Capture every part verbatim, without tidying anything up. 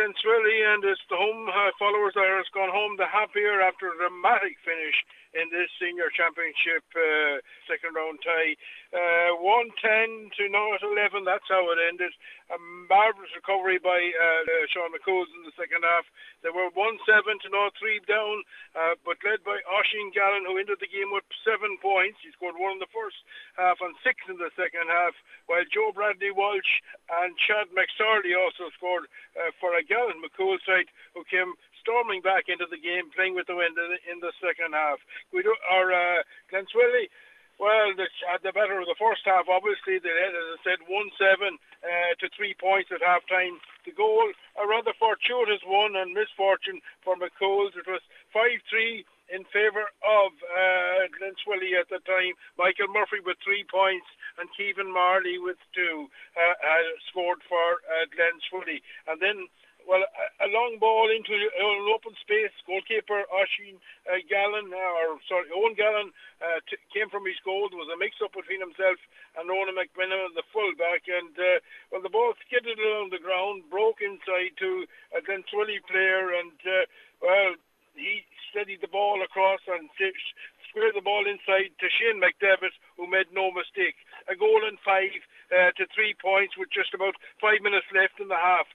Glenswilly, and it's the home uh, followers that has gone home the happier after a dramatic finish in this senior championship uh, second round tie. Uh, one ten to not eleven, that's how it ended. A marvellous recovery by uh, uh, Sean McCool in the second half. They were one seven to not three down, uh, but led by Oisin Gallen, who ended the game with seven points. He scored one in the first half and six in the second half, while Joe Bradley Walsh and Chad McSorley also scored uh, for a Gallen McCool side, who came storming back into the game, playing with the wind in the, in the second half. We do, our uh, Glenswilly, well, the, at the better of the first half, obviously, they led, as I said, one seven uh, to three points at half-time. The goal, a rather fortuitous one and misfortune for McCool's. It was five three in favour of uh, Glenswilly at the time. Michael Murphy with three points and Keevan Marley with two uh, uh, scored for uh, Glenswilly. And then, well, a, a long ball into an open space. Goalkeeper Oisin uh, Gallen, uh, or sorry, Owen Gallen, uh, t- came from his goal. There was a mix-up between himself and Ronan McMenamin, the full-back, and uh, well, the ball skidded along the ground, broke inside to a Glenswilly player, and uh, well, he steadied the ball across and squared the ball inside to Shane McDevitt, who made no mistake. A goal in five uh, to three points with just about five minutes left in the half.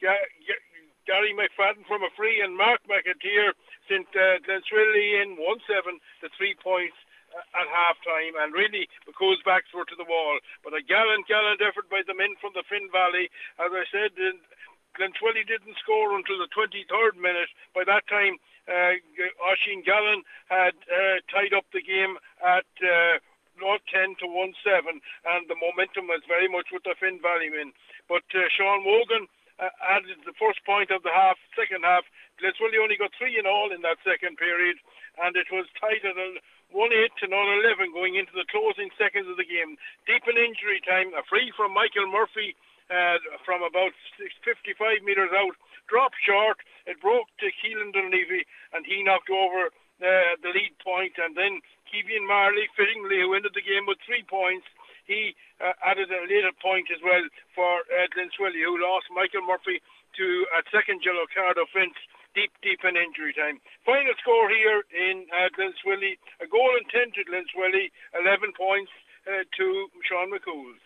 Gary McFadden from a free and Mark McAteer sent uh, Glenswilly in one seven to three points uh, at half-time, and really McCool's backs were to the wall. But a gallant, gallant effort by the men from the Finn Valley. As I said, uh, Glenswilly didn't score until the twenty-third minute. By that time, uh, Oisin Gallen had uh, tied up the game at uh, ten to one seven, and the momentum was very much with the Finn Valley men. But uh, Sean Wogan Uh, added the first point of the half, second half. Glenswilly only got three in all in that second period, and it was tied at one eight to not eleven going into the closing seconds of the game. Deep in injury time, a free from Michael Murphy uh, from about fifty-five metres out, dropped short. It broke to Keelan Dunleavy, and he knocked over uh, the lead point, and then Keevan Marley, fittingly, who ended the game with three points, he uh, added a later point as well for uh, Glenswilly, who lost Michael Murphy to a second yellow card offence deep, deep in injury time. Final score here in uh, Glenswilly, a goal and ten to Glenswilly, eleven points uh, to Sean McCool.